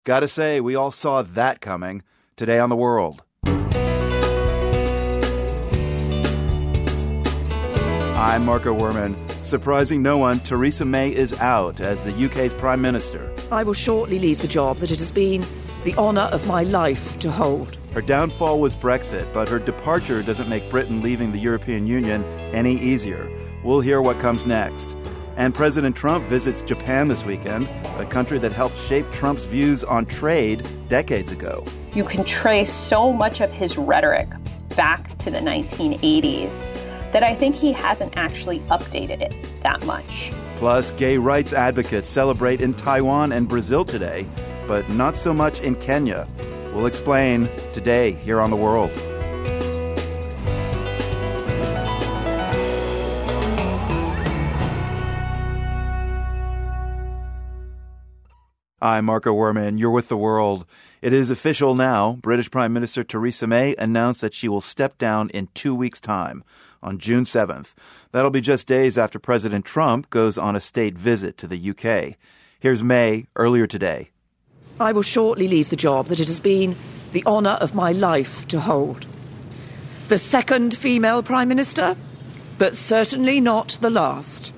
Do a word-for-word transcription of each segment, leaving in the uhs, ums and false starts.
Gotta say, we all saw that coming. Today on The World. I'm Marco Werman. Surprising no one, Theresa May is out as the U K's Prime Minister. I will shortly leave the job that it has been the honour of my life to hold. Her downfall was Brexit, but her departure doesn't make Britain leaving the European Union any easier. We'll hear what comes next. And President Trump visits Japan this weekend, a country that helped shape Trump's views on trade decades ago. You can trace so much of his rhetoric back to the nineteen eighties that I think he hasn't actually updated it that much. Plus, gay rights advocates celebrate in Taiwan and Brazil today, but not so much in Kenya. We'll explain today here on The World. I'm Marco Werman. You're with The World. It is official now. British Prime Minister Theresa May announced that she will step down in two weeks' time, on June seventh. That'll be just days after President Trump goes on a state visit to the U K. Here's May earlier today. I will shortly leave the job that it has been the honour of my life to hold. The second female Prime Minister, but certainly not the last.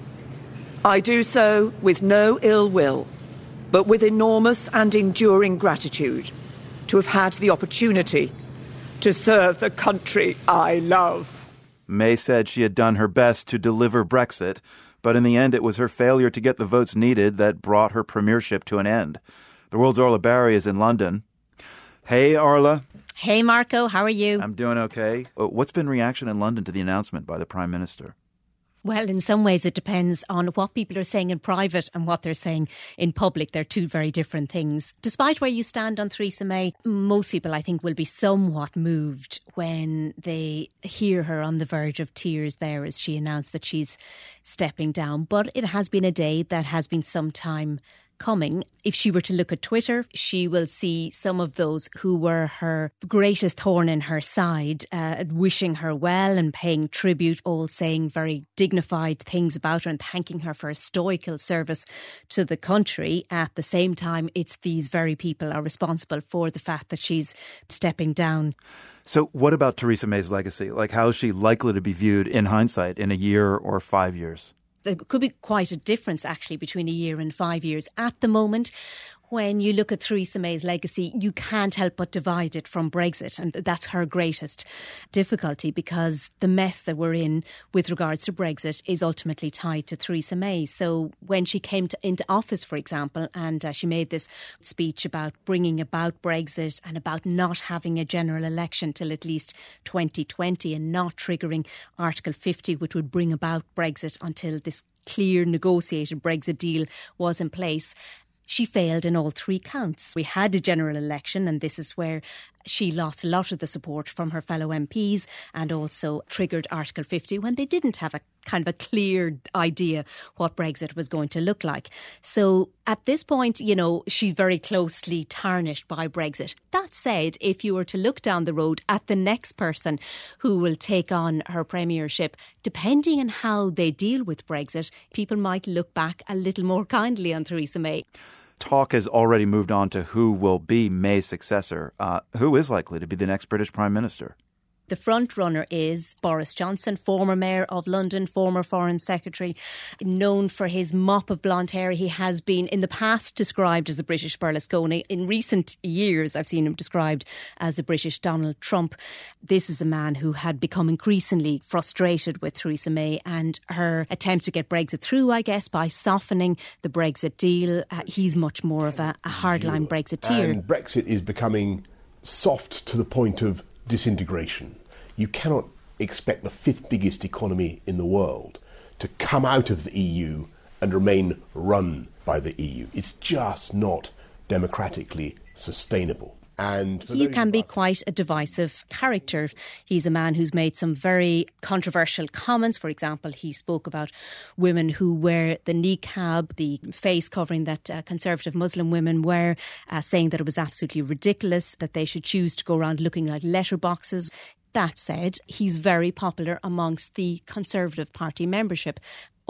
I do so with no ill will, but with enormous and enduring gratitude to have had the opportunity to serve the country I love. May said she had done her best to deliver Brexit, but in the end it was her failure to get the votes needed that brought her premiership to an end. The World's Orla Barry is in London. Hey, Arla. Hey, Marco. How are you? I'm doing okay. What's been reaction in London to the announcement by the Prime Minister? Well, in some ways it depends on what people are saying in private and what they're saying in public. They're two very different things. Despite where you stand on Theresa May, most people, I think, will be somewhat moved when they hear her on the verge of tears there as she announced that she's stepping down. But it has been a day that has been some time coming. If she were to look at Twitter, she will see some of those who were her greatest thorn in her side, uh, wishing her well and paying tribute, all saying very dignified things about her and thanking her for a stoical service to the country. At the same time, it's these very people are responsible for the fact that she's stepping down. So what about Theresa May's legacy? Like, how is she likely to be viewed in hindsight in a year or five years? There could be quite a difference, actually, between a year and five years. At the moment, when you look at Theresa May's legacy, you can't help but divide it from Brexit. And that's her greatest difficulty, because the mess that we're in with regards to Brexit is ultimately tied to Theresa May. So when she came to, into office, for example, and uh, she made this speech about bringing about Brexit and about not having a general election till at least twenty twenty and not triggering Article fifty, which would bring about Brexit until this clear negotiated Brexit deal was in place, she failed in all three counts. We had a general election, and this is where she lost a lot of the support from her fellow M Ps and also triggered Article fifty when they didn't have a kind of a clear idea what Brexit was going to look like. So at this point, you know, she's very closely tarnished by Brexit. That said, if you were to look down the road at the next person who will take on her premiership, depending on how they deal with Brexit, people might look back a little more kindly on Theresa May. Talk has already moved on to who will be May's successor. Uh, who is likely to be the next British Prime Minister? The front runner is Boris Johnson, former Mayor of London, former Foreign Secretary, known for his mop of blonde hair. He has been in the past described as the British Berlusconi. In recent years, I've seen him described as the British Donald Trump. This is a man who had become increasingly frustrated with Theresa May and her attempt to get Brexit through, I guess, by softening the Brexit deal. Uh, he's much more of a, a hardline Brexiteer. And Brexit is becoming soft to the point of disintegration. You cannot expect the fifth biggest economy in the world to come out of the E U and remain run by the E U. It's just not democratically sustainable. And he can be quite a divisive character. He's a man who's made some very controversial comments. For example, he spoke about women who wear the niqab, the face covering that uh, conservative Muslim women wear, uh, saying that it was absolutely ridiculous, that they should choose to go around looking like letterboxes. That said, he's very popular amongst the Conservative Party membership.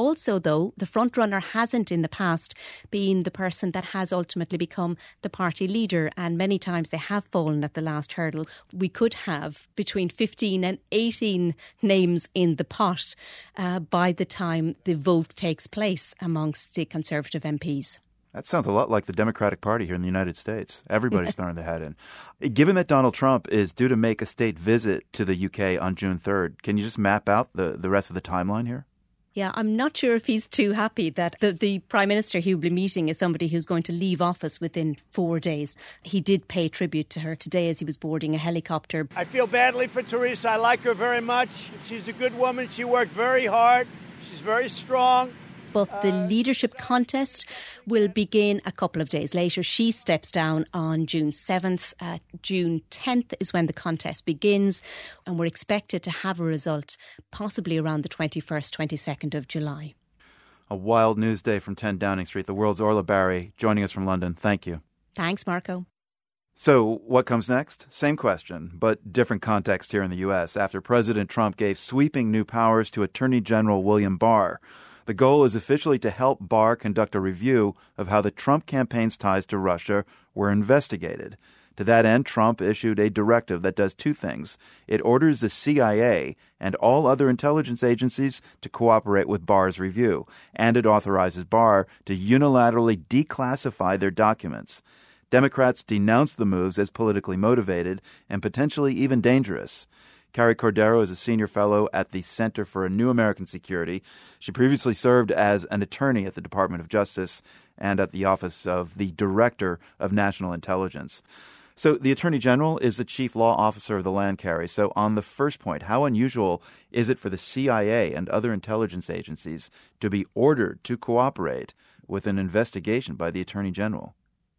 Also, though, the frontrunner hasn't in the past been the person that has ultimately become the party leader, and many times they have fallen at the last hurdle. We could have between fifteen and eighteen names in the pot uh, by the time the vote takes place amongst the Conservative M Ps. That sounds a lot like the Democratic Party here in the United States. Everybody's throwing their hat in. Given that Donald Trump is due to make a state visit to the U K on June third, can you just map out the, the rest of the timeline here? Yeah, I'm not sure if he's too happy that the, the Prime Minister he will be meeting is somebody who's going to leave office within four days. He did pay tribute to her today as he was boarding a helicopter. I feel badly for Theresa. I like her very much. She's a good woman. She worked very hard. She's very strong. But the leadership contest will begin a couple of days later. She steps down on June seventh. Uh, June tenth is when the contest begins. And we're expected to have a result possibly around the twenty-first, twenty-second of July. A wild news day from ten Downing Street. The world's Orla Barry joining us from London. Thank you. Thanks, Marco. So what comes next? Same question, but different context here in the U S after President Trump gave sweeping new powers to Attorney General William Barr. The goal is officially to help Barr conduct a review of how the Trump campaign's ties to Russia were investigated. To that end, Trump issued a directive that does two things. It orders the C I A and all other intelligence agencies to cooperate with Barr's review, and it authorizes Barr to unilaterally declassify their documents. Democrats denounced the moves as politically motivated and potentially even dangerous. Carrie Cordero is a senior fellow at the Center for a New American Security. She previously served as an attorney at the Department of Justice and at the Office of the Director of National Intelligence. So the Attorney General is the chief law officer of the land, Carrie. So on the first point, how unusual is it for the C I A and other intelligence agencies to be ordered to cooperate with an investigation by the Attorney General?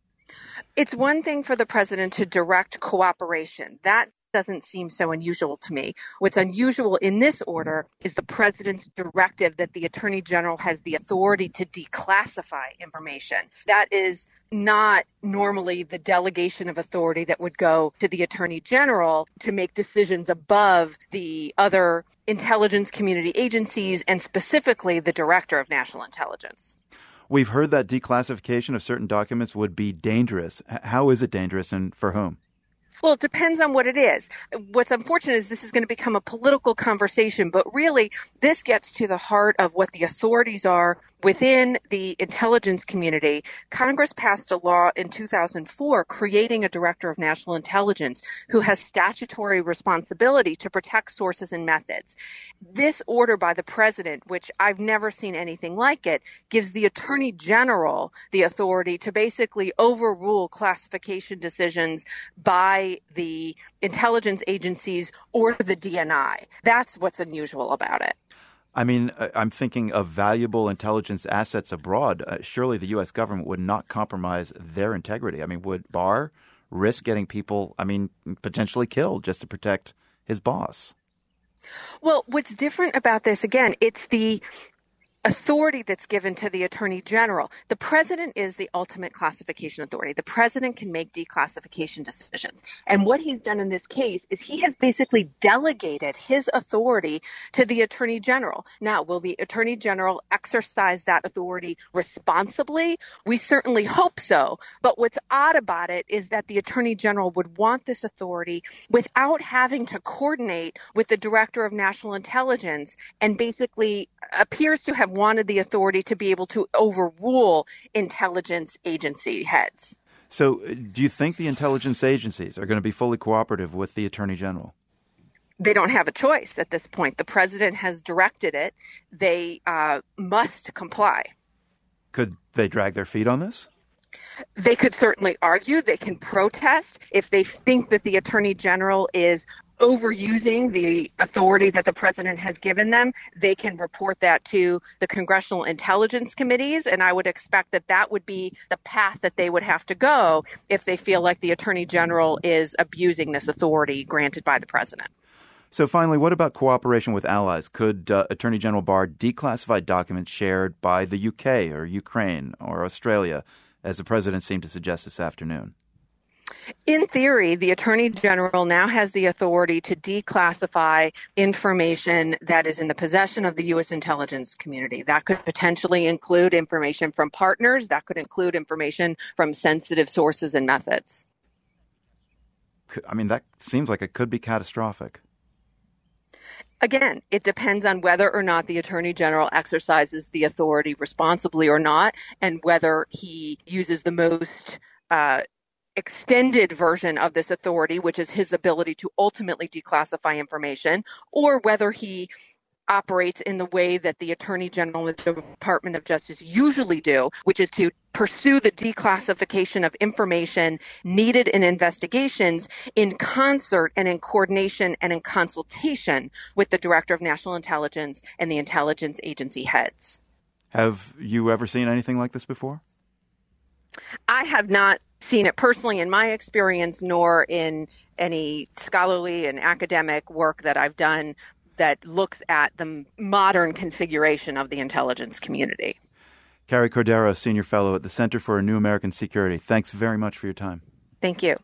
It's one thing for the president to direct cooperation. That doesn't seem so unusual to me. What's unusual in this order is the president's directive that the attorney general has the authority to declassify information. That is not normally the delegation of authority that would go to the attorney general to make decisions above the other intelligence community agencies and specifically the director of national intelligence. We've heard that declassification of certain documents would be dangerous. How is it dangerous and for whom? Well, it depends on what it is. What's unfortunate is this is going to become a political conversation, but really this gets to the heart of what the authorities are within the intelligence community. Congress passed a law in two thousand four creating a director of national intelligence who has statutory responsibility to protect sources and methods. This order by the president, which I've never seen anything like it, gives the attorney general the authority to basically overrule classification decisions by the intelligence agencies or the D N I. That's what's unusual about it. I mean, I'm thinking of valuable intelligence assets abroad. Uh, surely the U S government would not compromise their integrity. I mean, would Barr risk getting people, I mean, potentially killed just to protect his boss? Well, what's different about this, again, it's the authority that's given to the attorney general. The president is the ultimate classification authority. The president can make declassification decisions. And what he's done in this case is he has basically delegated his authority to the attorney general. Now, will the attorney general exercise that authority responsibly? We certainly hope so. But what's odd about it is that the attorney general would want this authority without having to coordinate with the director of national intelligence and basically appears to have wanted the authority to be able to overrule intelligence agency heads. So do you think the intelligence agencies are going to be fully cooperative with the attorney general? They don't have a choice at this point. The president has directed it. They uh, must comply. Could they drag their feet on this? They could certainly argue. They can protest if they think that the attorney general is overusing the authority that the president has given them. They can report that to the congressional intelligence committees, and I would expect that that would be the path that they would have to go if they feel like the attorney general is abusing this authority granted by the president. So finally, what about cooperation with allies? Could uh, Attorney General Barr declassify documents shared by the U K or Ukraine or Australia, as the president seemed to suggest this afternoon? In theory, the Attorney General now has the authority to declassify information that is in the possession of the U S intelligence community. That could potentially include information from partners. That could include information from sensitive sources and methods. I mean, that seems like it could be catastrophic. Again, it depends on whether or not the Attorney General exercises the authority responsibly or not, and whether he uses the most uh, extended version of this authority, which is his ability to ultimately declassify information, or whether he operates in the way that the Attorney General and the Department of Justice usually do, which is to pursue the declassification of information needed in investigations in concert and in coordination and in consultation with the Director of National Intelligence and the intelligence agency heads. Have you ever seen anything like this before? I have not seen it personally in my experience, nor in any scholarly and academic work that I've done that looks at the modern configuration of the intelligence community. Carrie Cordero, Senior Fellow at the Center for a New American Security. Thanks very much for your time. Thank you.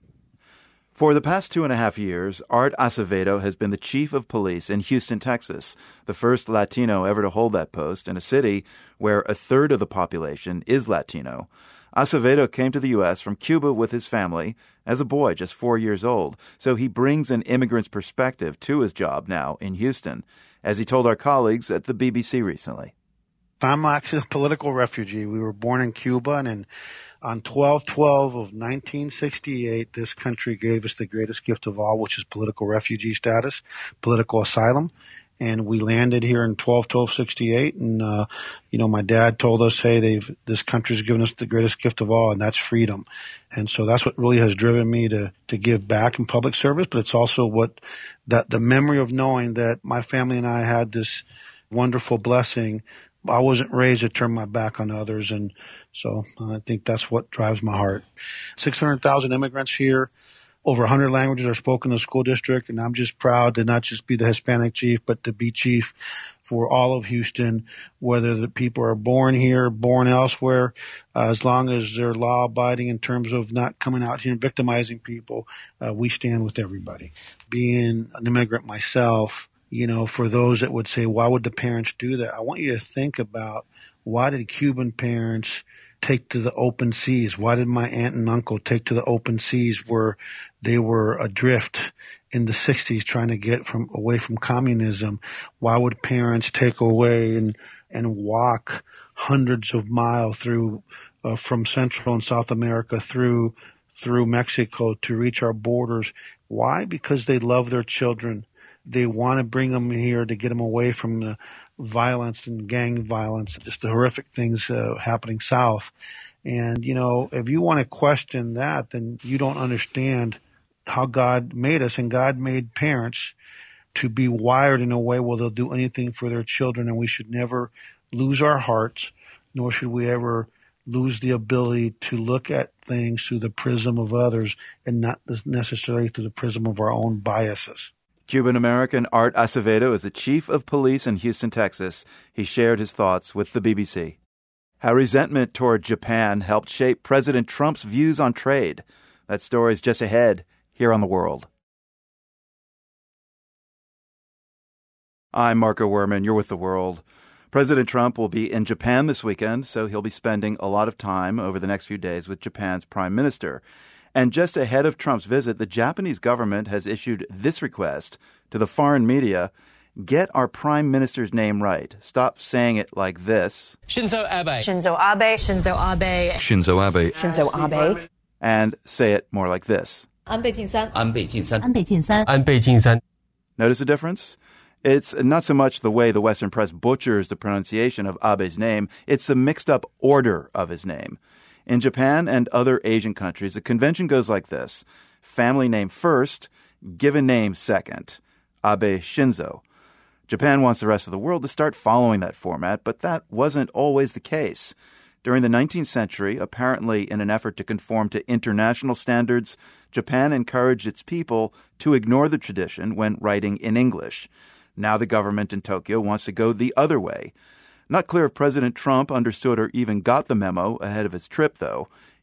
For the past two and a half years, Art Acevedo has been the chief of police in Houston, Texas, the first Latino ever to hold that post in a city where a third of the population is Latino. Acevedo came to the U S from Cuba with his family as a boy, just four years old, so he brings an immigrant's perspective to his job now in Houston, as he told our colleagues at the B B C recently. I'm actually a political refugee. We were born in Cuba, and in, on twelve twelve of nineteen sixty-eight, this country gave us the greatest gift of all, which is political refugee status, political asylum. And we landed here in twelve twelve sixty-eight, and uh, you know, my dad told us, "Hey, they've this country's given us the greatest gift of all, and that's freedom." And so that's what really has driven me to to give back in public service. But it's also what that the memory of knowing that my family and I had this wonderful blessing. I wasn't raised to turn my back on others, and so I think that's what drives my heart. Six hundred thousand immigrants here. Over one hundred languages are spoken in the school district, and I'm just proud to not just be the Hispanic chief, but to be chief for all of Houston, whether the people are born here, born elsewhere, uh, as long as they're law-abiding in terms of not coming out here and victimizing people, uh, we stand with everybody. Being an immigrant myself, you know, for those that would say, why would the parents do that? I want you to think about, why did Cuban parents take to the open seas? Why did my aunt and uncle take to the open seas where they were adrift in the sixties trying to get from away from communism? Why would parents take away and, and walk hundreds of miles through uh, from Central and South America through through Mexico to reach our borders? Why? Because they love their children. They want to bring them here to get them away from the violence and gang violence, just the horrific things uh, happening south. And, you know, if you want to question that, then you don't understand how God made us. And God made parents to be wired in a way where they'll do anything for their children. And we should never lose our hearts, nor should we ever lose the ability to look at things through the prism of others and not necessarily through the prism of our own biases. Cuban-American Art Acevedo is the chief of police in Houston, Texas. He shared his thoughts with the B B C. How resentment toward Japan helped shape President Trump's views on trade. That story is just ahead here on The World. I'm Marco Werman. You're with The World. President Trump will be in Japan this weekend, so he'll be spending a lot of time over the next few days with Japan's prime minister. And just ahead of Trump's visit, the Japanese government has issued this request to the foreign media: get our prime minister's name right. Stop saying it like this. Shinzo Abe. Shinzo Abe. Shinzo Abe. Shinzo Abe. Shinzo Abe. And say it more like this. Anbei Jin-san. Anbei Jin-san. Anbei Jin-san. Anbei Jin-san. Notice a difference? It's not so much the way the Western press butchers the pronunciation of Abe's name, it's the mixed-up order of his name. In Japan and other Asian countries, the convention goes like this: family name first, given name second. Abe Shinzo. Japan wants the rest of the world to start following that format, but that wasn't always the case. During the nineteenth century, apparently in an effort to conform to international standards, Japan encouraged its people to ignore the tradition when writing in English. Now the government in Tokyo wants to go the other way. Not clear if President Trump understood or even got the memo ahead of his trip, though.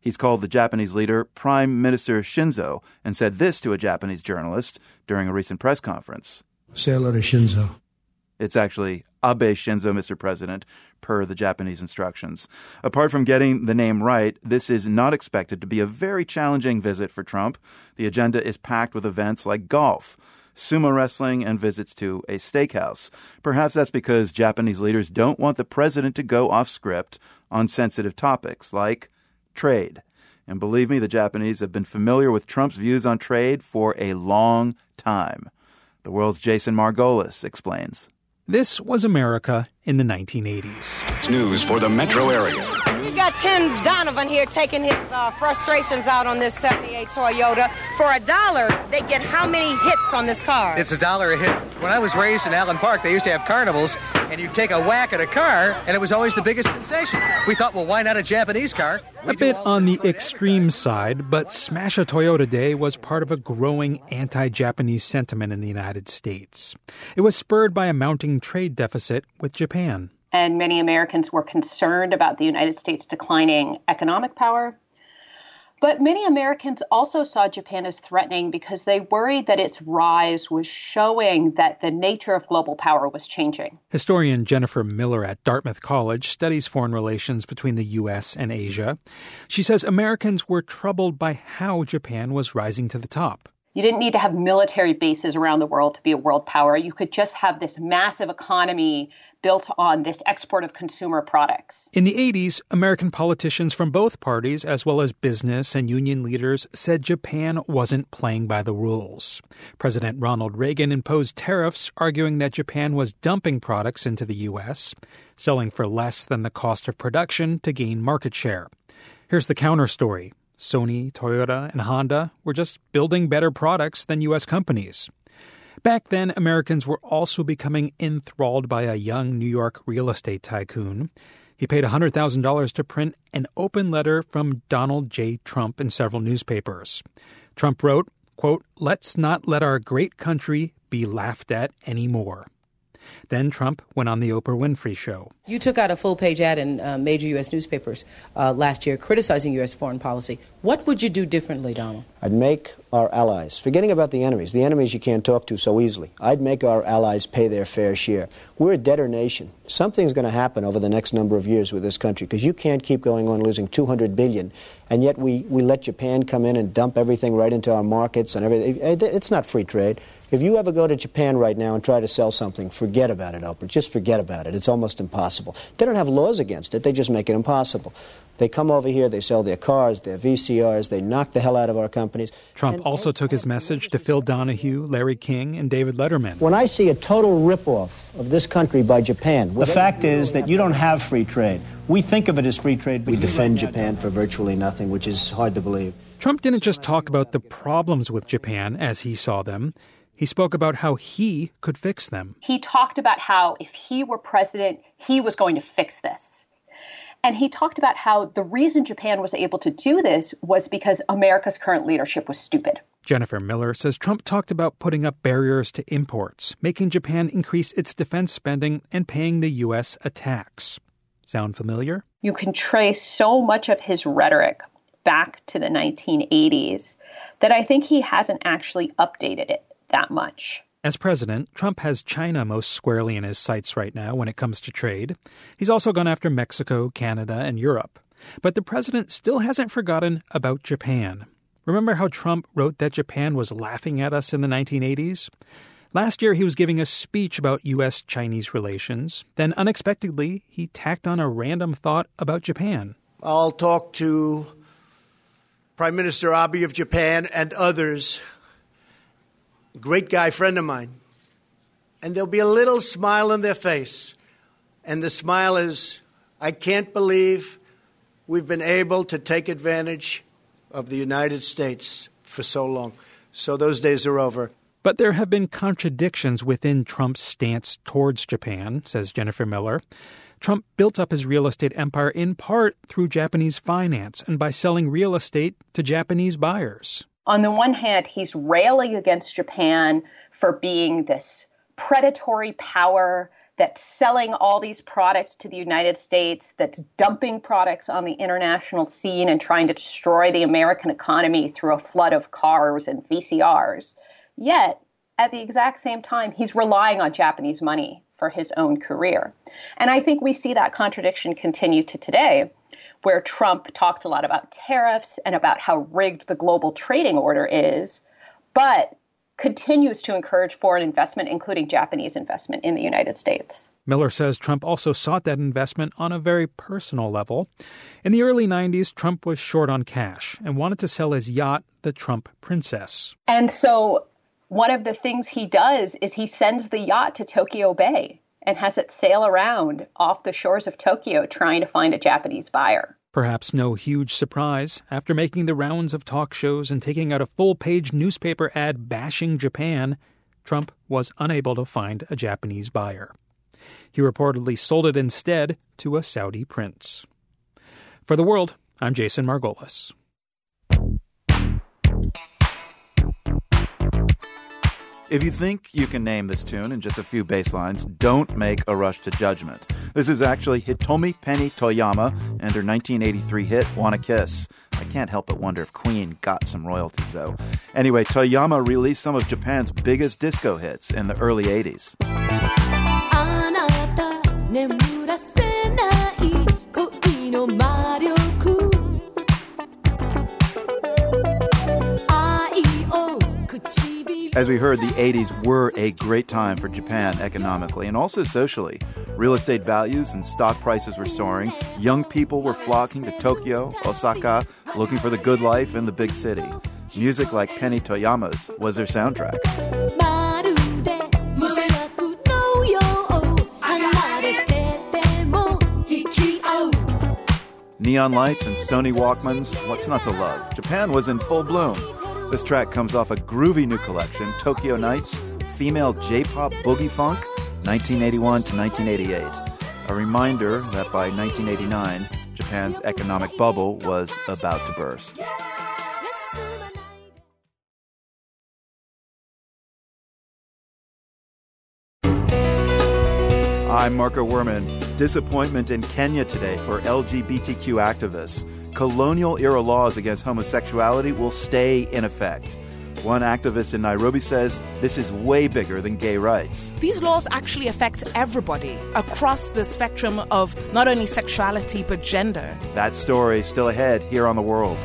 He's called the Japanese leader Prime Minister Shinzo and said this to a Japanese journalist during a recent press conference. Say hello to Shinzo. It's actually Abe Shinzo, Mister President, per the Japanese instructions. Apart from getting the name right, this is not expected to be a very challenging visit for Trump. The agenda is packed with events like golf, sumo wrestling, and visits to a steakhouse. Perhaps that's because Japanese leaders don't want the president to go off script on sensitive topics like trade. And believe me, the Japanese have been familiar with Trump's views on trade for a long time. The World's Jason Margolis explains. This was America in the nineteen eighties. It's news for the metro area. We got Tim Donovan here taking his uh, frustrations out on this seventy-eight Toyota. For a dollar, they get how many hits on this car? It's a dollar a hit. When I was raised in Allen Park, they used to have carnivals, and you'd take a whack at a car, and it was always the biggest sensation. We thought, well, why not a Japanese car? We a bit on the extreme side, but Smash a Toyota Day was part of a growing anti-Japanese sentiment in the United States. It was spurred by a mounting trade deficit with Japan. And many Americans were concerned about the United States declining economic power. But many Americans also saw Japan as threatening because they worried that its rise was showing that the nature of global power was changing. Historian Jennifer Miller at Dartmouth College studies foreign relations between the U S and Asia. She says Americans were troubled by how Japan was rising to the top. You didn't need to have military bases around the world to be a world power. You could just have this massive economy built on this export of consumer products. In the eighties, American politicians from both parties, as well as business and union leaders, said Japan wasn't playing by the rules. President Ronald Reagan imposed tariffs, arguing that Japan was dumping products into the U S, selling for less than the cost of production to gain market share. Here's the counter story. Sony, Toyota, and Honda were just building better products than U S companies. Back then, Americans were also becoming enthralled by a young New York real estate tycoon. He paid one hundred thousand dollars to print an open letter from Donald J. Trump in several newspapers. Trump wrote, quote, "Let's not let our great country be laughed at anymore." Then Trump went on the Oprah Winfrey Show. You took out a full-page ad in uh, major U S newspapers uh, last year criticizing U S foreign policy. What would you do differently, Donald? I'd make our allies, forgetting about the enemies, the enemies you can't talk to so easily, I'd make our allies pay their fair share. We're a debtor nation. Something's going to happen over the next number of years with this country, because you can't keep going on losing two hundred billion dollars, and yet we, we let Japan come in and dump everything right into our markets and everything. It's not free trade. If you ever go to Japan right now and try to sell something, forget about it, Oprah. Just forget about it. It's almost impossible. They don't have laws against it. They just make it impossible. They come over here, they sell their cars, their V C Rs, they knock the hell out of our companies. Trump and, also and, took his message to Phil Donahue, Larry King, and David Letterman. When I see a total ripoff of this country by Japan, the fact is that you don't have free trade. We think of it as free trade, but we defend Japan for virtually nothing, which is hard to believe. Trump didn't just talk about the problems with Japan as he saw them. He spoke about how he could fix them. He talked about how if he were president, he was going to fix this. And he talked about how the reason Japan was able to do this was because America's current leadership was stupid. Jennifer Miller says Trump talked about putting up barriers to imports, making Japan increase its defense spending, and paying the U S a tax. Sound familiar? You can trace so much of his rhetoric back to the nineteen eighties that I think he hasn't actually updated it that much. As president, Trump has China most squarely in his sights right now when it comes to trade. He's also gone after Mexico, Canada, and Europe. But the president still hasn't forgotten about Japan. Remember how Trump wrote that Japan was laughing at us in the nineteen eighties? Last year, he was giving a speech about U S Chinese relations. Then, unexpectedly, he tacked on a random thought about Japan. I'll talk to Prime Minister Abe of Japan and others. Great guy, friend of mine. And there'll be a little smile on their face. And the smile is, I can't believe we've been able to take advantage of the United States for so long. So those days are over. But there have been contradictions within Trump's stance towards Japan, says Jennifer Miller. Trump built up his real estate empire in part through Japanese finance and by selling real estate to Japanese buyers. On the one hand, he's railing against Japan for being this predatory power that's selling all these products to the United States, that's dumping products on the international scene and trying to destroy the American economy through a flood of cars and V C Rs. Yet, at the exact same time, he's relying on Japanese money for his own career. And I think we see that contradiction continue to today, where Trump talks a lot about tariffs and about how rigged the global trading order is, but continues to encourage foreign investment, including Japanese investment in the United States. Miller says Trump also sought that investment on a very personal level. In the early nineties, Trump was short on cash and wanted to sell his yacht, the Trump Princess. And so one of the things he does is he sends the yacht to Tokyo Bay and has it sail around off the shores of Tokyo trying to find a Japanese buyer. Perhaps no huge surprise. After making the rounds of talk shows and taking out a full-page newspaper ad bashing Japan, Trump was unable to find a Japanese buyer. He reportedly sold it instead to a Saudi prince. For The World, I'm Jason Margolis. If you think you can name this tune in just a few bass lines, don't make a rush to judgment. This is actually Hitomi Penny Toyama and her nineteen eighty-three hit, Wanna Kiss. I can't help but wonder if Queen got some royalties, though. Anyway, Toyama released some of Japan's biggest disco hits in the early eighties. As we heard, the eighties were a great time for Japan economically and also socially. Real estate values and stock prices were soaring. Young people were flocking to Tokyo, Osaka, looking for the good life in the big city. Music like Penny Toyama's was their soundtrack. Neon lights and Sony Walkmans, what's not to love? Japan was in full bloom. This track comes off a groovy new collection, Tokyo Nights, Female J-Pop Boogie Funk, nineteen eighty-one to nineteen eighty-eight. A reminder that by nineteen eighty-nine, Japan's economic bubble was about to burst. I'm Marco Werman. Disappointment in Kenya today for L G B T Q activists. Colonial-era laws against homosexuality will stay in effect. One activist in Nairobi says this is way bigger than gay rights. These laws actually affect everybody across the spectrum of not only sexuality but gender. That story still ahead here on The World.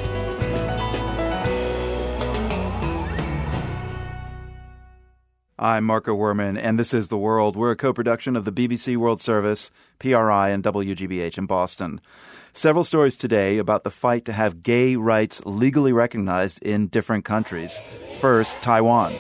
I'm Marco Werman, and this is The World. We're a co-production of the B B C World Service, P R I, and W G B H in Boston. Several stories today about the fight to have gay rights legally recognized in different countries. First, Taiwan.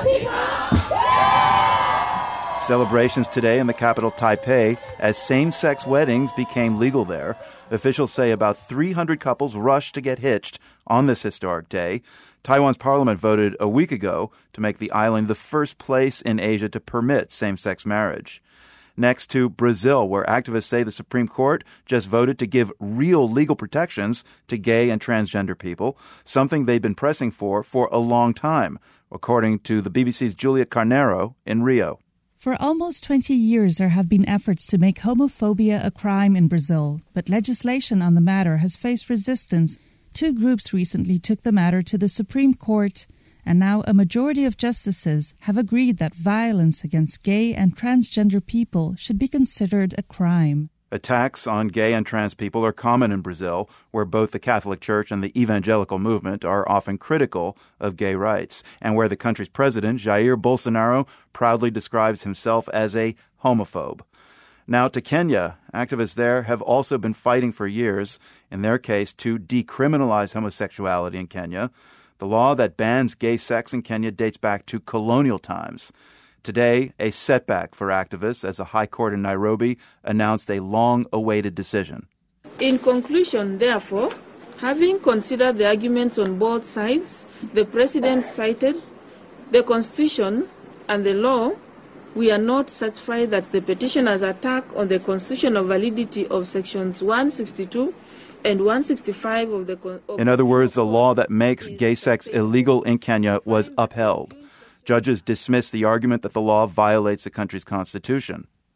Celebrations today in the capital Taipei as same-sex weddings became legal there. Officials say about three hundred couples rushed to get hitched on this historic day. Taiwan's parliament voted a week ago to make the island the first place in Asia to permit same-sex marriage. Next to Brazil, where activists say the Supreme Court just voted to give real legal protections to gay and transgender people, something they've been pressing for for a long time, according to the B B C's Julia Carneiro in Rio. For almost twenty years, there have been efforts to make homophobia a crime in Brazil, but legislation on the matter has faced resistance. Two groups recently took the matter to the Supreme Court, and now a majority of justices have agreed that violence against gay and transgender people should be considered a crime. Attacks on gay and trans people are common in Brazil, where both the Catholic Church and the evangelical movement are often critical of gay rights, and where the country's president, Jair Bolsonaro, proudly describes himself as a homophobe. Now to Kenya. Activists there have also been fighting for years, in their case, to decriminalize homosexuality in Kenya. The law that bans gay sex in Kenya dates back to colonial times. Today, a setback for activists as a high court in Nairobi announced a long-awaited decision. In conclusion, therefore, having considered the arguments on both sides, the President cited the Constitution and the law. We are not satisfied that the petitioner's attack on the constitutional validity of sections one sixty-two and one sixty-five of the... Of in other words, the law that makes gay sex illegal in Kenya was upheld. Judges dismissed the argument that the law violates the country's constitution.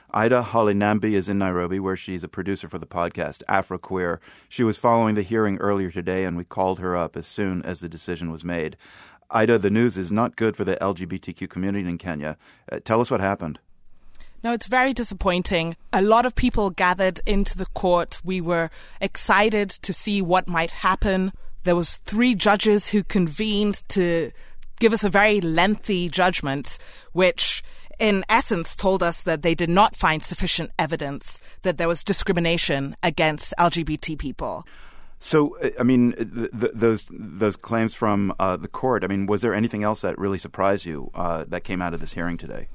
Ida Holly-Nambi is in Nairobi, where she's a producer for the podcast Afroqueer. She was following the hearing earlier today, and we called her up as soon as the decision was made. Ida, the news is not good for the L G B T Q community in Kenya. Uh, tell us what happened. No, it's very disappointing. A lot of people gathered into the court. We were excited to see what might happen. There was three judges who convened to give us a very lengthy judgment, which in essence told us that they did not find sufficient evidence that there was discrimination against L G B T people. So, I mean, th- th- those those claims from uh, the court, I mean, was there anything else that really surprised you uh, that came out of this hearing today?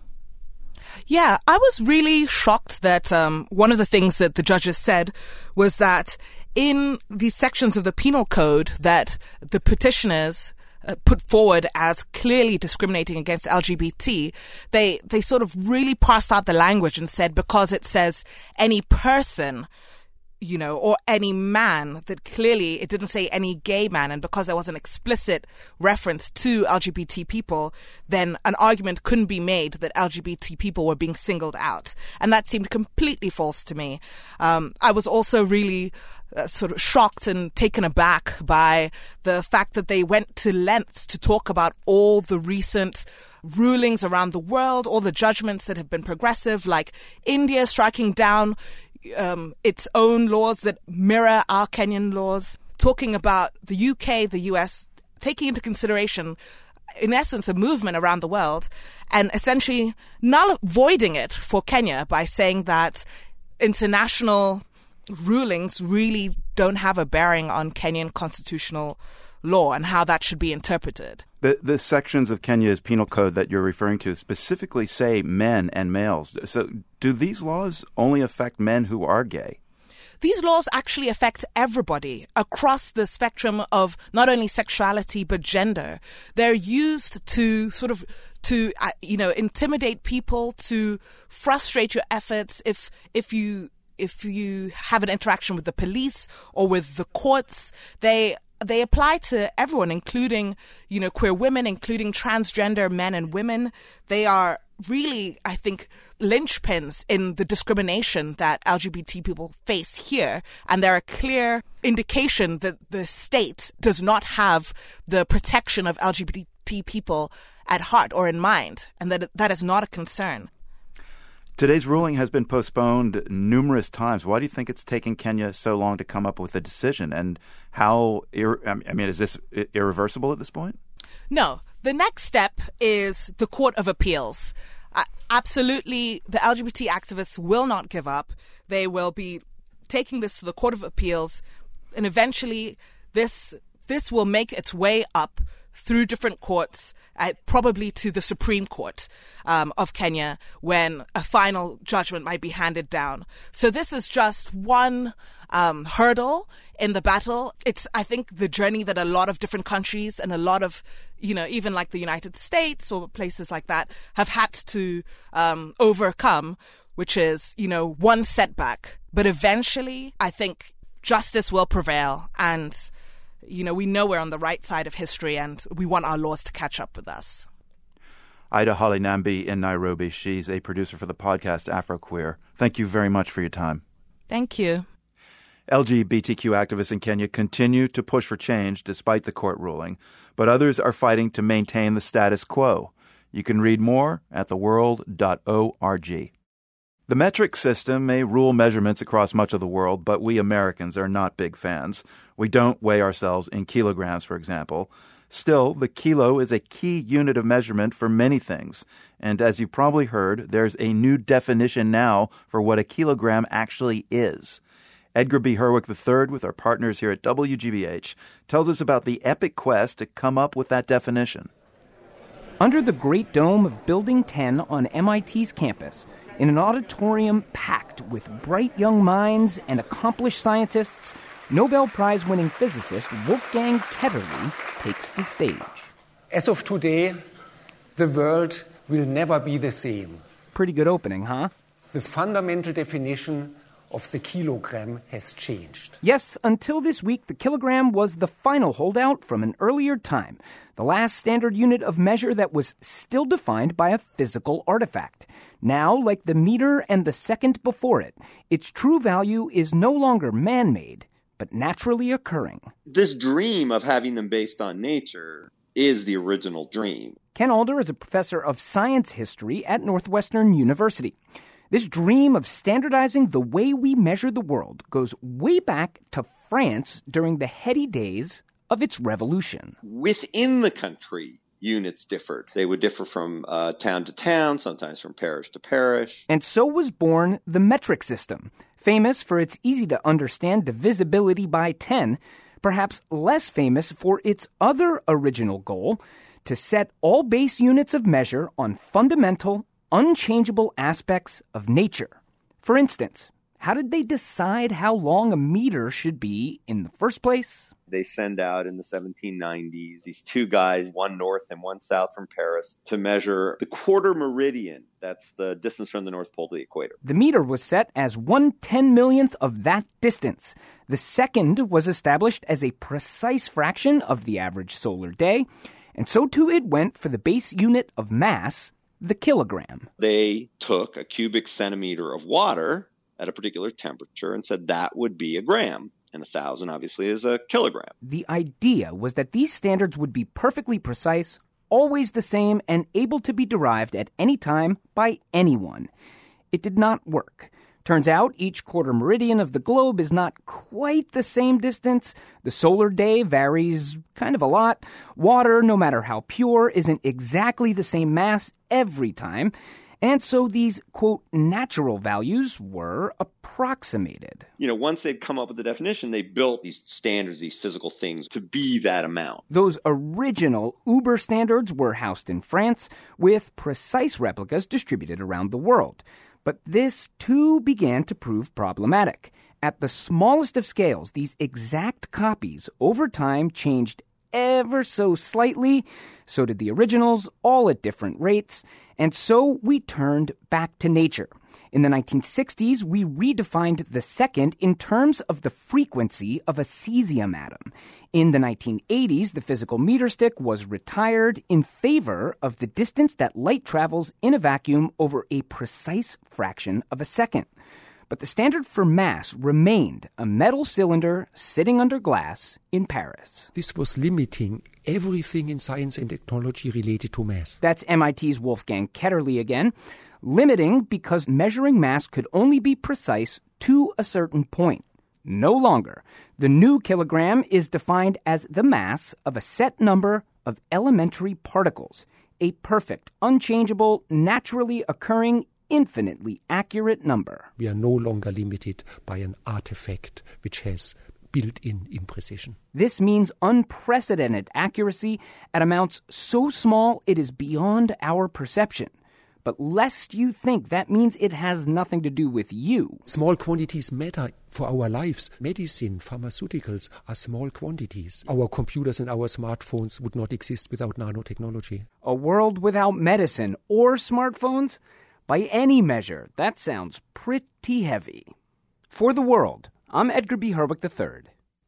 Yeah, I was really shocked that um, one of the things that the judges said was that in these sections of the penal code that the petitioners uh, put forward as clearly discriminating against L G B T, they they sort of really parsed out the language and said because it says any person, you know, or any man, that clearly it didn't say any gay man. And because there was an explicit reference to L G B T people, then an argument couldn't be made that L G B T people were being singled out. And that seemed completely false to me. Um, I was also really uh, sort of shocked and taken aback by the fact that they went to lengths to talk about all the recent rulings around the world, all the judgments that have been progressive, like India striking down Um, its own laws that mirror our Kenyan laws, talking about the U K, the U S, taking into consideration, in essence, a movement around the world, and essentially null voiding it for Kenya by saying that international rulings really don't have a bearing on Kenyan constitutional law and how that should be interpreted. The, the sections of Kenya's penal code that you're referring to specifically say men and males. So do these laws only affect men who are gay? These laws actually affect everybody across the spectrum of not only sexuality but gender. They're used to sort of to uh, you know intimidate people, to frustrate your efforts if if you if you have an interaction with the police or with the courts. They They apply to everyone, including, you know, queer women, including transgender men and women. They are really, I think, linchpins in the discrimination that L G B T people face here. And they're a clear indication that the state does not have the protection of L G B T people at heart or in mind, and that that is not a concern. Today's ruling has been postponed numerous times. Why do you think it's taken Kenya so long to come up with a decision? And how, ir- I mean, is this irreversible at this point? No. The next step is the Court of Appeals. Uh, absolutely, the L G B T activists will not give up. They will be taking this to the Court of Appeals, and eventually this this will make its way up through different courts, uh, probably to the Supreme Court um, of Kenya, when a final judgment might be handed down. So this is just one um, hurdle in the battle. It's, I think, the journey that a lot of different countries and a lot of, you know, even like the United States or places like that have had to um, overcome, which is, you know, one setback. But eventually, I think justice will prevail, and you know, we know we're on the right side of history, and we want our laws to catch up with us. Ida Holly-Nambi in Nairobi. She's a producer for the podcast Afroqueer. Thank you very much for your time. Thank you. L G B T Q activists in Kenya continue to push for change despite the court ruling, but others are fighting to maintain the status quo. You can read more at the world dot org. The metric system may rule measurements across much of the world, but we Americans are not big fans. We don't weigh ourselves in kilograms, for example. Still, the kilo is a key unit of measurement for many things. And as you've probably heard, there's a new definition now for what a kilogram actually is. Edgar B. Herwick the third, with our partners here at W G B H, tells us about the epic quest to come up with that definition. Under the Great Dome of Building ten on M I T's campus, in an auditorium packed with bright young minds and accomplished scientists, Nobel Prize-winning physicist Wolfgang Ketterle takes the stage. As of today, the world will never be the same. Pretty good opening, huh? The fundamental definition of the kilogram has changed. Yes, until this week, the kilogram was the final holdout from an earlier time, the last standard unit of measure that was still defined by a physical artifact. Now, like the meter and the second before it, its true value is no longer man-made, but naturally occurring. This dream of having them based on nature is the original dream. Ken Alder is a professor of science history at Northwestern University. This dream of standardizing the way we measure the world goes way back to France during the heady days of its revolution. Within the country, units differed. They would differ from uh, town to town, sometimes from parish to parish. And so was born the metric system, famous for its easy-to-understand divisibility by ten, perhaps less famous for its other original goal, to set all base units of measure on fundamental, unchangeable aspects of nature. For instance, how did they decide how long a meter should be in the first place? They send out in the seventeen nineties these two guys, one north and one south from Paris, to measure the quarter meridian. That's the distance from the North Pole to the equator. The meter was set as one ten millionth of that distance. The second was established as a precise fraction of the average solar day, and so too it went for the base unit of mass, the kilogram. They took a cubic centimeter of water at a particular temperature and said that would be a gram. And a thousand, obviously, is a kilogram. The idea was that these standards would be perfectly precise, always the same, and able to be derived at any time by anyone. It did not work. Turns out each quarter meridian of the globe is not quite the same distance. The solar day varies kind of a lot. Water, no matter how pure, isn't exactly the same mass every time. And so these, quote, natural values were approximated. You know, once they'd come up with the definition, they built these standards, these physical things, to be that amount. Those original Uber standards were housed in France, with precise replicas distributed around the world. But this, too, began to prove problematic. At the smallest of scales, these exact copies over time changed ever so slightly. So did the originals, all at different rates. And so we turned back to nature. In the nineteen sixties, we redefined the second in terms of the frequency of a cesium atom. In the nineteen eighties, the physical meter stick was retired in favor of the distance that light travels in a vacuum over a precise fraction of a second. But the standard for mass remained a metal cylinder sitting under glass in Paris. This was limiting everything in science and technology related to mass. That's M I T's Wolfgang Ketterle again. Limiting because measuring mass could only be precise to a certain point. No longer. The new kilogram is defined as the mass of a set number of elementary particles, a perfect, unchangeable, naturally occurring, infinitely accurate number. We are no longer limited by an artifact which has built-in imprecision. This means unprecedented accuracy at amounts so small it is beyond our perception. But lest you think that means it has nothing to do with you. Small quantities matter for our lives. Medicine, pharmaceuticals are small quantities. Our computers and our smartphones would not exist without nanotechnology. A world without medicine or smartphones? By any measure, that sounds pretty heavy. For The World, I'm Edgar B. Herwick the third.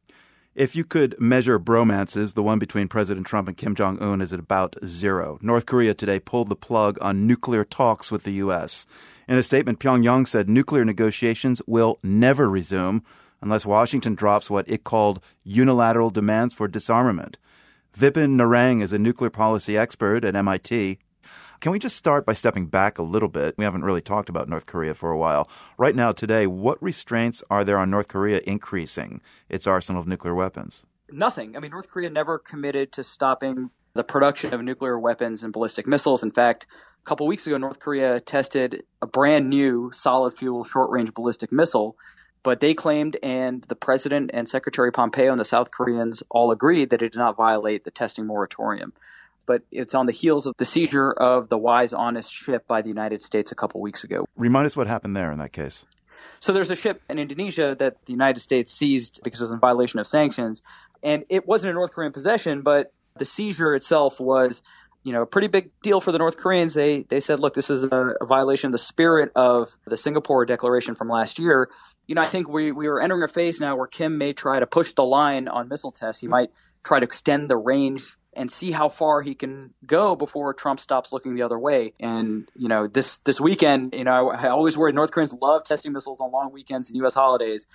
If you could measure bromances, the one between President Trump and Kim Jong-un is at about zero. North Korea today pulled the plug on nuclear talks with the U S. In a statement, Pyongyang said nuclear negotiations will never resume unless Washington drops what it called unilateral demands for disarmament. Vipin Narang is a nuclear policy expert at M I T. Can we just start by stepping back a little bit? We haven't really talked about North Korea for a while. Right now, today, what restraints are there on North Korea increasing its arsenal of nuclear weapons? Nothing. I mean, North Korea never committed to stopping the production of nuclear weapons and ballistic missiles. In fact, a couple weeks ago, North Korea tested a brand new solid fuel short-range ballistic missile. But they claimed, and the president and Secretary Pompeo and the South Koreans all agreed, that it did not violate the testing moratorium. But it's on the heels of the seizure of the Wise Honest ship by the United States a couple weeks ago. Remind us what happened there in that case. So there's a ship in Indonesia that the United States seized because it was in violation of sanctions. And it wasn't in North Korean possession, but the seizure itself was, you know, a pretty big deal for the North Koreans. They they said, look, this is a, a violation of the spirit of the Singapore Declaration from last year. you know, I think we, we are entering a phase now where Kim may try to push the line on missile tests. He might try to extend the range and see how far he can go before Trump stops looking the other way. And, you know, this this weekend, you know, I, I always worry North Koreans love testing missiles on long weekends and U S holidays.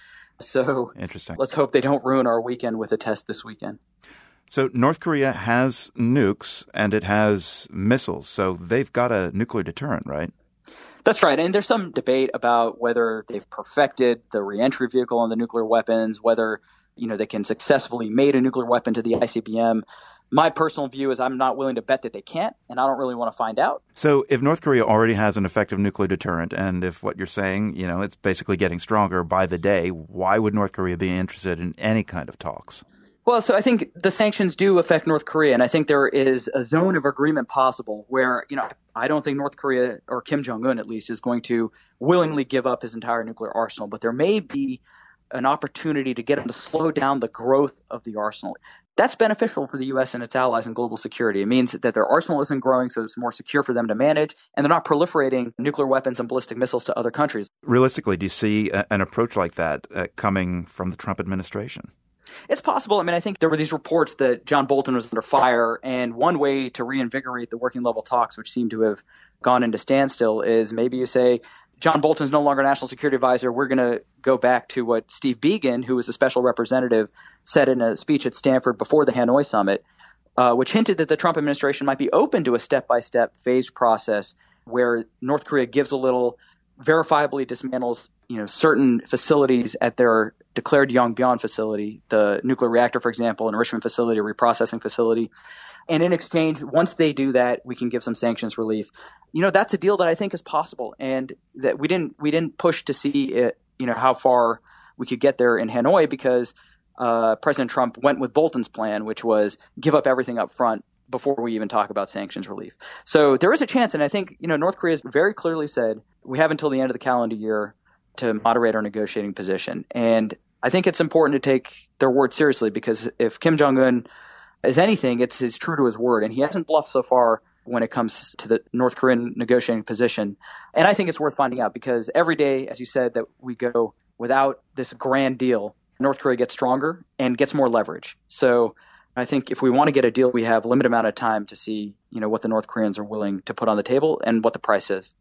So Interesting. Let's hope they don't ruin our weekend with a test this weekend. So North Korea has nukes and it has missiles. So they've got a nuclear deterrent, right? That's right. And there's some debate about whether they've perfected the reentry vehicle on the nuclear weapons, whether, you know, they can successfully made a nuclear weapon to the I C B M. My personal view is I'm not willing to bet that they can't, and I don't really want to find out. So if North Korea already has an effective nuclear deterrent, and if what you're saying, you know, it's basically getting stronger by the day, why would North Korea be interested in any kind of talks? Well, so I think the sanctions do affect North Korea, and I think there is a zone of agreement possible where, you know, I don't think North Korea, or Kim Jong-un at least, is going to willingly give up his entire nuclear arsenal, but there may be an opportunity to get him to slow down the growth of the arsenal. That's beneficial for the U S and its allies in global security. It means that their arsenal isn't growing, so it's more secure for them to manage, and they're not proliferating nuclear weapons and ballistic missiles to other countries. Realistically, do you see a, an approach like that uh, coming from the Trump administration? It's possible. I mean, I think there were these reports that John Bolton was under fire, and one way to reinvigorate the working level talks, which seem to have gone into standstill, is maybe you say, John Bolton's no longer national security advisor. We're going to go back to what Steve Biegun, who was a special representative, said in a speech at Stanford before the Hanoi summit, uh, which hinted that the Trump administration might be open to a step-by-step phased process where North Korea gives a little, verifiably dismantles, you know, certain facilities at their declared Yongbyon facility, the nuclear reactor, for example, enrichment facility, a reprocessing facility. And in exchange, once they do that, we can give some sanctions relief. You know, that's a deal that I think is possible, and that we didn't we didn't push to see it, you know, how far we could get there in Hanoi because uh, President Trump went with Bolton's plan, which was give up everything up front before we even talk about sanctions relief. So there is a chance, and I think, you know, North Korea has very clearly said we have until the end of the calendar year to moderate our negotiating position. And I think it's important to take their word seriously because if Kim Jong-un is anything, it's is true to his word, and he hasn't bluffed so far when it comes to the North Korean negotiating position. And I think it's worth finding out because every day, as you said, that we go without this grand deal, North Korea gets stronger and gets more leverage. So I think if we want to get a deal, we have a limited amount of time to see, you know, what the North Koreans are willing to put on the table and what the price is.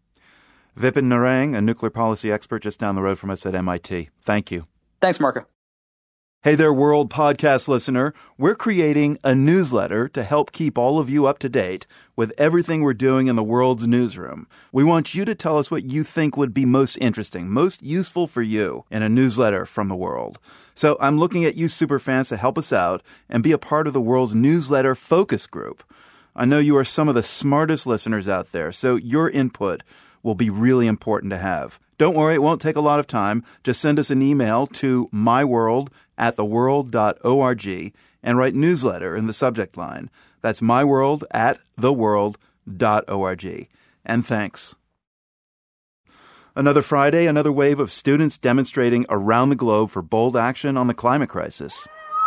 Vipin Narang, a nuclear policy expert just down the road from us at M I T. Thank you. Thanks, Marco. Hey there, World Podcast listener. We're creating a newsletter to help keep all of you up to date with everything we're doing in the world's newsroom. We want you to tell us what you think would be most interesting, most useful for you in a newsletter from the world. So I'm looking at you superfans to help us out and be a part of the world's newsletter focus group. I know you are some of the smartest listeners out there, so your input will be really important to have. Don't worry, it won't take a lot of time. Just send us an email to myworld at theworld dot org and write newsletter in the subject line. That's myworld at theworld dot org. And thanks. Another Friday, another wave of students demonstrating around the globe for bold action on the climate crisis.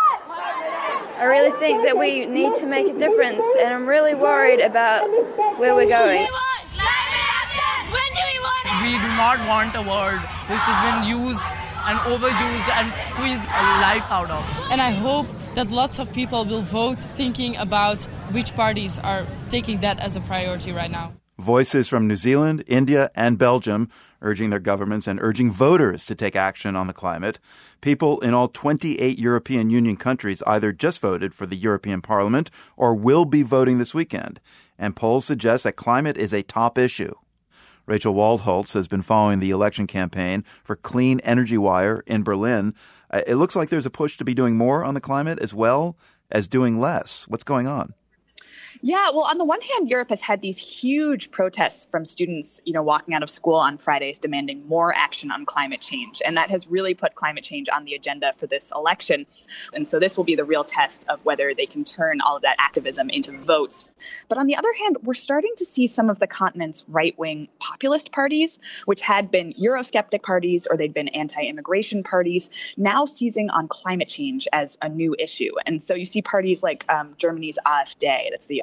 I really think that we need to make a difference, and I'm really worried about where we're going. We do not want a world which has been used and overused and squeezed life out of. And I hope that lots of people will vote thinking about which parties are taking that as a priority right now. Voices from New Zealand, India, and Belgium urging their governments and urging voters to take action on the climate. People in all twenty-eight European Union countries either just voted for the European Parliament or will be voting this weekend. And polls suggest that climate is a top issue. Rachel Waldholtz has been following the election campaign for Clean Energy Wire in Berlin. Uh, it looks like there's a push to be doing more on the climate as well as doing less. What's going on? Yeah, well, on the one hand, Europe has had these huge protests from students, you know, walking out of school on Fridays demanding more action on climate change. And that has really put climate change on the agenda for this election. And so this will be the real test of whether they can turn all of that activism into votes. But on the other hand, we're starting to see some of the continent's right-wing populist parties, which had been Eurosceptic parties or they'd been anti-immigration parties, now seizing on climate change as a new issue. And so you see parties like um, Germany's AfD, that's the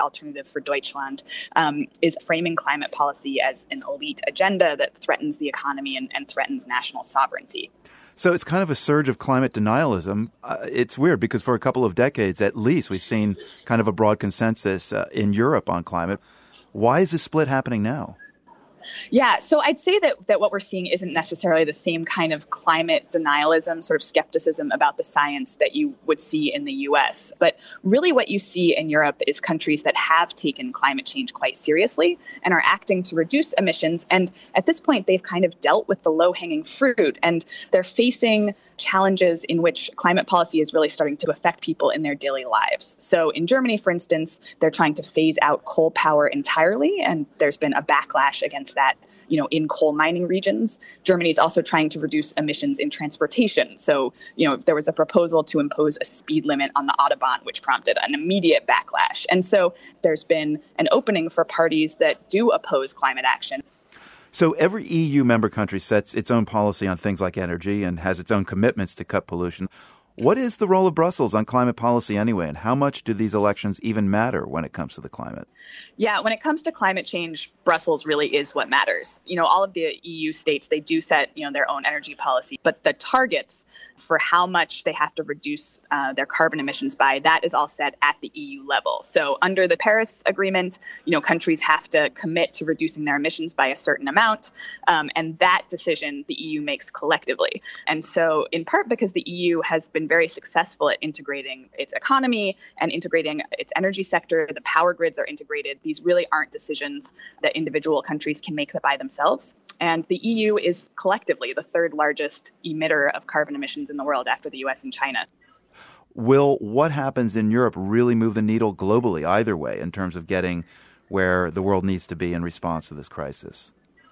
Alternative for Deutschland, um, is framing climate policy as an elite agenda that threatens the economy and, and threatens national sovereignty. So it's kind of a surge of climate denialism. Uh, it's weird because for a couple of decades at least, we've seen kind of a broad consensus uh, in Europe on climate. Why is this split happening now? Yeah, so I'd say that, that what we're seeing isn't necessarily the same kind of climate denialism, sort of skepticism about the science that you would see in the U S. But really what you see in Europe is countries that have taken climate change quite seriously and are acting to reduce emissions. And at this point, they've kind of dealt with the low-hanging fruit, and they're facing challenges in which climate policy is really starting to affect people in their daily lives. So in Germany, for instance, they're trying to phase out coal power entirely, and there's been a backlash against that, you know, in coal mining regions. Germany is also trying to reduce emissions in transportation. So, you know, there was a proposal to impose a speed limit on the Autobahn, which prompted an immediate backlash. And so there's been an opening for parties that do oppose climate action. So every E U member country sets its own policy on things like energy and has its own commitments to cut pollution. What is the role of Brussels on climate policy anyway, and how much do these elections even matter when it comes to the climate? Yeah, when it comes to climate change, Brussels really is what matters. You know, all of the E U states, they do set, you know, their own energy policy, but the targets for how much they have to reduce uh, their carbon emissions by, that is all set at the E U level. So under the Paris Agreement, you know, countries have to commit to reducing their emissions by a certain amount, um, and that decision the E U makes collectively. And so in part because the E U has been very successful at integrating its economy and integrating its energy sector, the power grids are integrated. These really aren't decisions that individual countries can make by themselves. And the E U is collectively the third largest emitter of carbon emissions in the world after the U S and China. Will what happens in Europe really move the needle globally either way in terms of getting where the world needs to be in response to this crisis?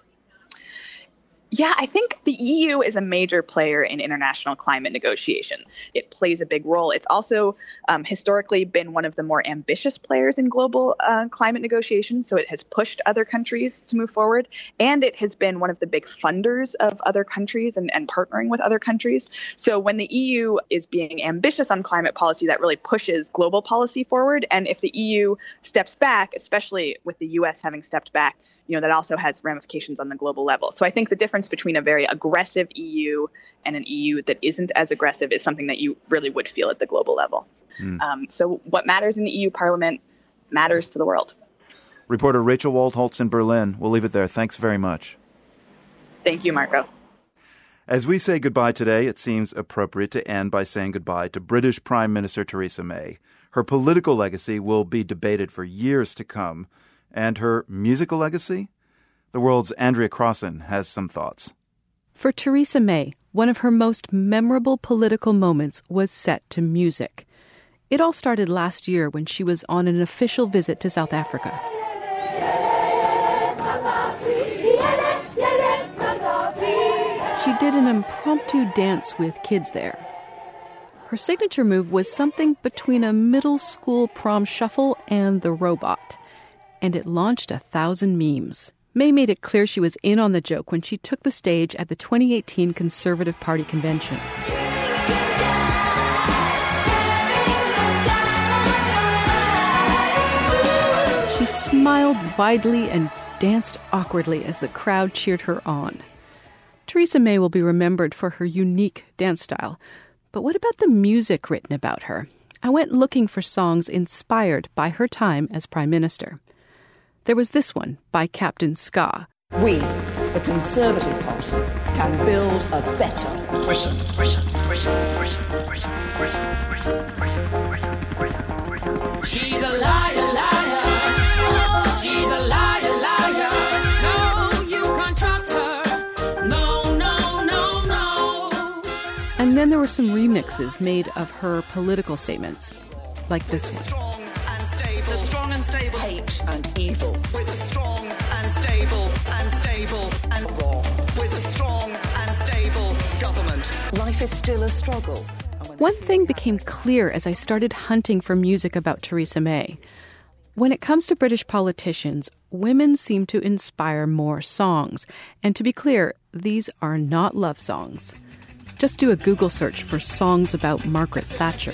Yeah, I think the E U is a major player in international climate negotiation. It plays a big role. It's also um, historically been one of the more ambitious players in global uh, climate negotiations, so it has pushed other countries to move forward, and it has been one of the big funders of other countries and, and partnering with other countries. So when the E U is being ambitious on climate policy, that really pushes global policy forward, and if the E U steps back, especially with the U S having stepped back, you know, that also has ramifications on the global level. So I think the difference between a very aggressive E U and an E U that isn't as aggressive is something that you really would feel at the global level. Mm. Um, so what matters in the E U Parliament matters to the world. Reporter Rachel Waldholtz in Berlin. We'll leave it there. Thanks very much. Thank you, Marco. As we say goodbye today, it seems appropriate to end by saying goodbye to British Prime Minister Theresa May. Her political legacy will be debated for years to come. And her musical legacy? The World's Andrea Crossan has some thoughts. For Theresa May, one of her most memorable political moments was set to music. It all started last year when she was on an official visit to South Africa. She did an impromptu dance with kids there. Her signature move was something between a middle school prom shuffle and the robot. And it launched a thousand memes. May made it clear she was in on the joke when she took the stage at the twenty eighteen Conservative Party convention. She smiled widely and danced awkwardly as the crowd cheered her on. Theresa May will be remembered for her unique dance style. But what about the music written about her? I went looking for songs inspired by her time as Prime Minister. There was this one by Captain Ska. We, the Conservative Party, can build a better Britain. Britain, Britain, Britain, Britain, Britain, Britain. She's a liar, liar. She's a liar, liar. No, you can't trust her. No, no, no, no. And then there were some remixes made of her political statements, like this one. Strong and stable hate and evil with a strong and stable and stable and wrong with a strong and stable government. Life is still a struggle. One thing became clear as I started hunting for music about Theresa May. When it comes to British politicians, women seem to inspire more songs. And to be clear, these are not love songs. Just do a Google search for songs about Margaret Thatcher.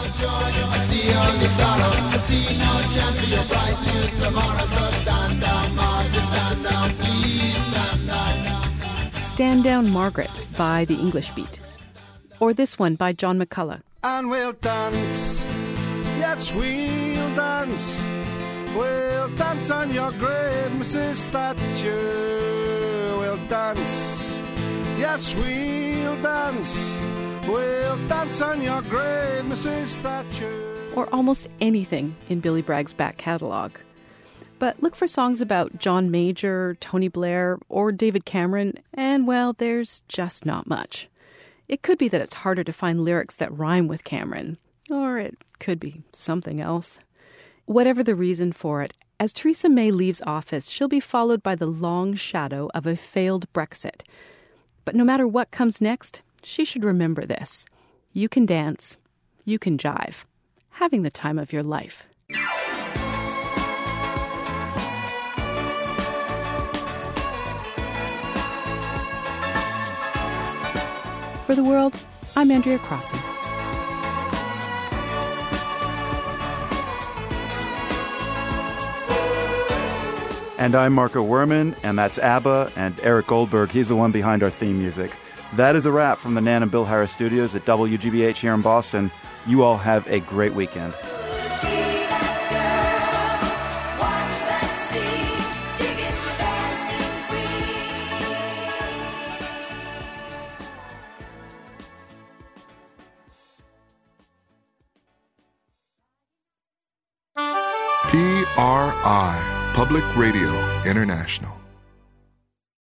Stand Down Margaret by The English Beat. Or this one by John McCullough. And we'll dance, yes we'll dance, we'll dance on your grave, Missus Thatcher, we'll dance, yes we'll dance, we'll dance on your grave, Missus Thatcher. Or almost anything in Billy Bragg's back catalogue. But look for songs about John Major, Tony Blair, or David Cameron, and well, there's just not much. It could be that it's harder to find lyrics that rhyme with Cameron, or it could be something else. Whatever the reason for it, as Theresa May leaves office, she'll be followed by the long shadow of a failed Brexit. But no matter what comes next, she should remember this. You can dance, you can jive, having the time of your life. For The World, I'm Andrea Crossan. And I'm Marco Werman, and that's ABBA, and Eric Goldberg, he's the one behind our theme music. That is a wrap from the Nan and Bill Harris studios at W G B H here in Boston. You all have a great weekend. P R I, Public Radio International.